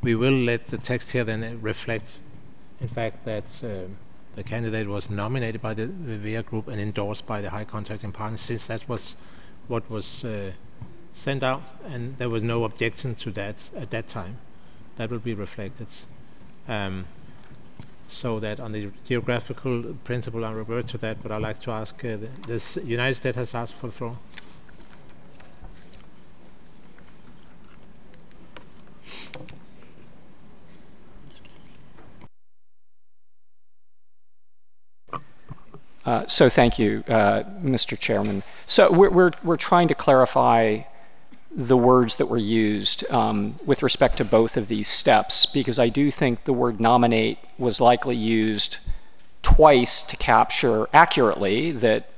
we will let the text here then reflect, in fact, that the candidate was nominated by the VEA group and endorsed by the High Contracting Partner, since that was what was sent out, and there was no objection to that at that time. That will be reflected. So that on the geographical principle, I'll revert to that, but I'd like to ask, this United States has asked for the floor. So thank you, Mr. Chairman. So we're trying to clarify the words that were used with respect to both of these steps, because I do think the word nominate was likely used twice to capture accurately that